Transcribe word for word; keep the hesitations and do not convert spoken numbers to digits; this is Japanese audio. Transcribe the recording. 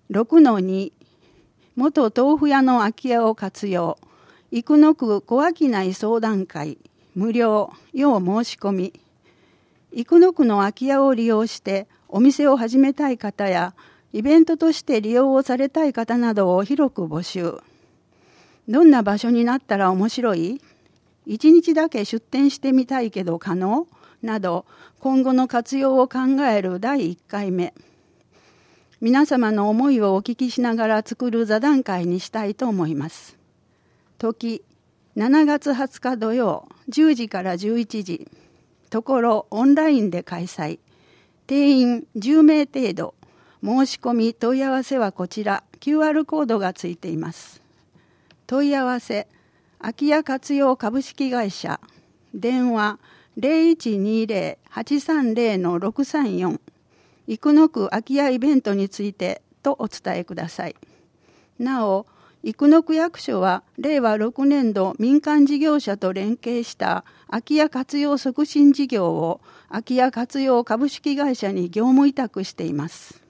ろくのに 元豆腐屋の空き家を活用。生野区小商い相談会無料要申し込み。生野区の空き家を利用してお店を始めたい方やイベントとして利用をされたい方などを広く募集。どんな場所になったら面白い？一日だけ出店してみたいけど可能？など今後の活用を考えるだいいっかいめ。皆様の思いをお聞きしながら作る座談会にしたいと思います。時、しちがつはつか土曜、じゅうじからじゅういちじ。ところ、オンラインで開催。定員じゅうめい程度。申し込み問い合わせはこちら、キューアール コードがついています。問い合わせ、空き家活用株式会社。電話、ゼロいちにゼロ はちさんゼロ ろくさんよん。生野区空き家イベントについてとお伝えください。なお、生野区役所はれいわろくねんど民間事業者と連携した空き家活用促進事業を空き家活用株式会社に業務委託しています。